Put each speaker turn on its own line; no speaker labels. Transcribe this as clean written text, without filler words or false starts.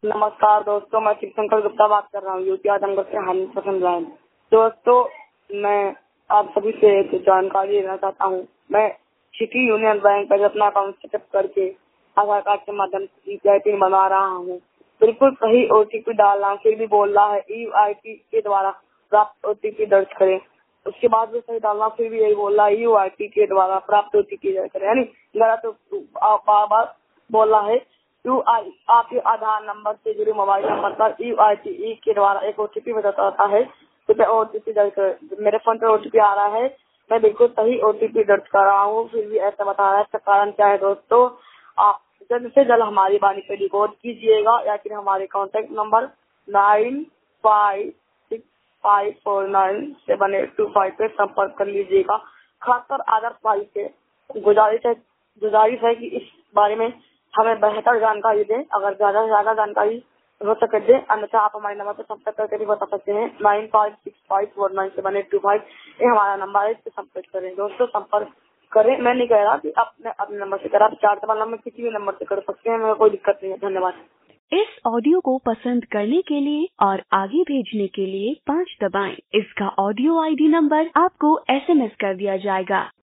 नमस्कार दोस्तों, मैं शिवशंकर गुप्ता बात कर रहा हूँ यूपी आजमगढ़ से हानि पसंद लाइन। दोस्तों, मैं आप सभी से एक जानकारी लेना चाहता हूँ। मैं सिटी यूनियन बैंक पर अपना अकाउंट सेटअप करके आधार कार्ड के माध्यम से यूपीआई पिन बना रहा हूँ। बिल्कुल सही ओटीपी डाल रहा हूँ, फिर भी बोल रहा है यूआईटी के द्वारा प्राप्त ओटीपी दर्ज करें। उसके बाद भी सही डालना, फिर भी यही बोल रहा है यूआईटी के द्वारा प्राप्त ओटीपी दर्ज करें। यानी गलत बार बार बोल रहा है। आपके आधार नंबर से जुड़े मोबाइल नंबर पर यूआईटी के द्वारा एक ओटीपी बताता है। तो ओटीपी दर्ज कर, मेरे फोन पर ओटीपी आ रहा है, मैं बिल्कुल सही ओटीपी दर्ज कर रहा हूँ, फिर भी ऐसा बता रहा है। इसका कारण क्या है दोस्तों? आप जल्द से जल्द हमारी बानी पे रिकॉर्ड कीजिएगा या फिर हमारे कॉन्टेक्ट नंबर 9565497825 पे संपर्क कर लीजिएगा। खासकर आदर्श भाई से गुजारिश है कि इस बारे में हमें बेहतर जानकारी दें। अगर ज्यादा से ज्यादा जानकारी हो सके दें, अन्यथा आप हमारे नंबर पर संपर्क करके भी बता सकते हैं। 9565497825 ये हमारा नंबर है, इस पे संपर्क करें। दोस्तों, संपर्क करें। मैं नहीं कह रहा कि अपने नंबर से करें, आप 4 नंबर किसी भी नंबर से कर सकते हैं, मेरे कोई दिक्कत नहीं है। धन्यवाद।
इस ऑडियो को पसंद करने के लिए और आगे भेजने के लिए 5 दबाएं। इसका ऑडियो आईडी नंबर आपको एसएमएस कर दिया जाएगा।